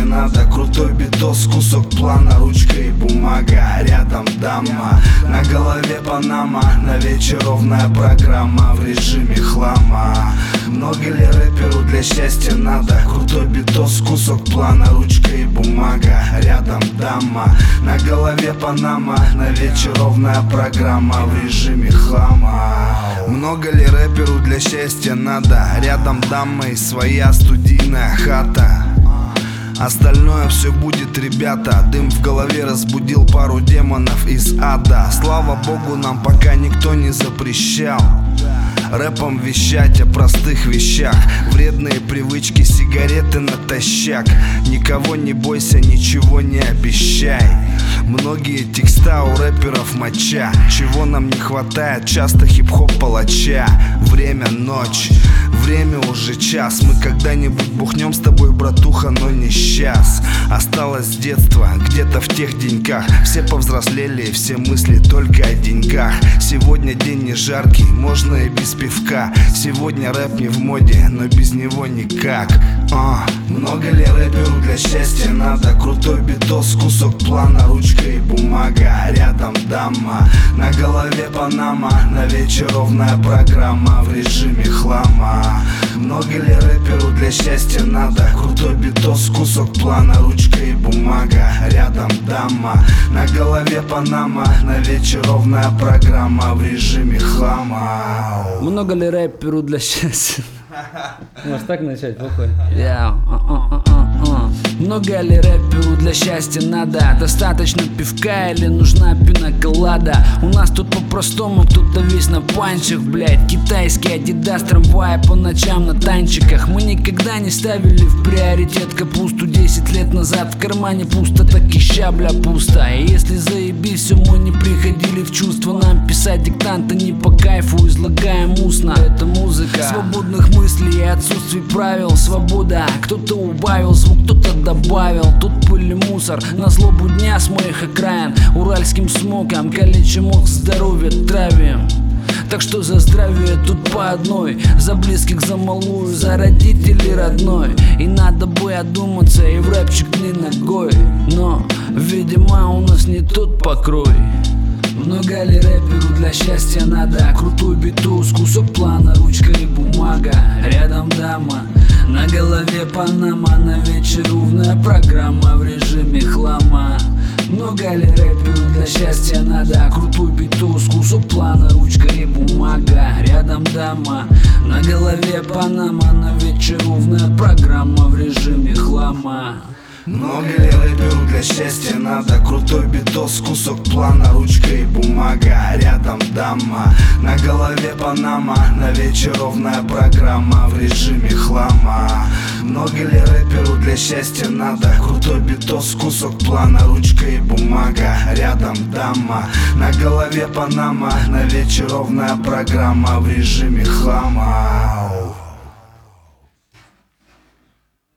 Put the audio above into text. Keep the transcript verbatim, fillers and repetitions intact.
надо крутой битос, кусок плана, ручка и бумага, рядом дама, на голове панама, на вечер ровная программа в режиме хлама. Много ли рэперу для счастья надо крутой битос, кусок плана, ручка и бумага, рядом дама, на голове панама, на вечер ровная программа в режиме хлама. Много ли рэперу для счастья надо? Рядом дама и своя студийная хата. Остальное все будет, ребята. Дым в голове разбудил пару демонов из ада. Слава богу, нам пока никто не запрещал рэпом вещать о простых вещах. Вредные привычки, сигареты натощак. Никого не бойся, ничего не обещай. Многие текста у рэперов моча. Чего нам не хватает? Часто хип-хоп палача. Время ночь, время уже час. Мы когда-нибудь бухнем с тобой, братуха, но не сейчас. Осталось детство, где-то в тех деньках. Все повзрослели, все мысли только о деньгах. Сегодня день не жаркий, можно и без пивка. Сегодня рэп не в моде, но без него никак. а, Много ли рэперу для счастья надо крутой битос, кусок плана, ручка и бумага, рядом дама, на голове панама, на вечер ровная программа в режиме хлама. Много ли рэперу для счастья надо крутой битос, кусок плана, ручка и бумага, рядом дама, на голове панама, на вечер ровная программа в режиме хлама. Много ли рэперу для счастья? Можешь так начать, плохой? Yeah. Uh, uh, uh, uh. Много ли рэперу для счастья надо? Достаточно пивка или нужна пинаколада? У нас тут по-простому, кто-то весь на панчах, блять. Китайский адидас, трамвая по ночам на танчиках. Мы никогда не ставили в приоритет капусту. Десять лет назад в кармане пусто, так и ща, бля, пусто. И если заебись, все мы не приходили в чувство. Нам писать диктанты не по кайфу, излагаем устно. Это музыка свободных мыслей и отсутствие правил. Свобода, кто-то убавил звук, кто-то добавил. Тут пыль и мусор на злобу дня с моих окраин. Уральским смоком калечим мозг, здоровье травим. Так что за здравие тут по одной, за близких, за малую, за родителей родной. И надо бы одуматься и в рэпчик не ногой. Но, видимо, у нас не тот покрой. Много ли рэперу для счастья надо крутой битус, кусок плана, ручка и бумага, рядом дама, на голове панама, на вечер ровная программа в режиме хлама. Много ли рэперу для счастья надо крутой битус, кусок плана, ручка и бумага, рядом дама, на голове панама, на вечер ровная программа в режиме хлама. Много ли рэперу для счастья надо крутой битос, кусок плана, ручка и бумага, рядом дама, на голове панама, на вечер ровная программа в режиме хлама. Много ли рэперу для счастья надо крутой битос, кусок плана, ручка и бумага, рядом дама, на голове панама, на вечер ровная программа в режиме хлама.